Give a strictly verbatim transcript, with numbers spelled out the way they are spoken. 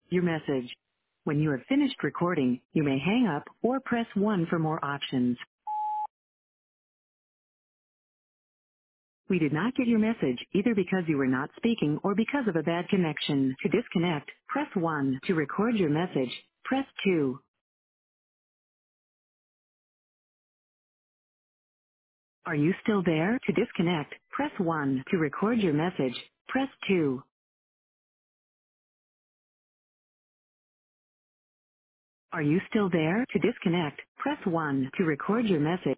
your message. When you have finished recording, you may hang up or press one for more options. We did not get your message either because you were not speaking or because of a bad connection. To disconnect, press one. To record your message, press two. Are you still there? To disconnect, press one. To record your message, press two. Are you still there? To disconnect, press one. To record your message.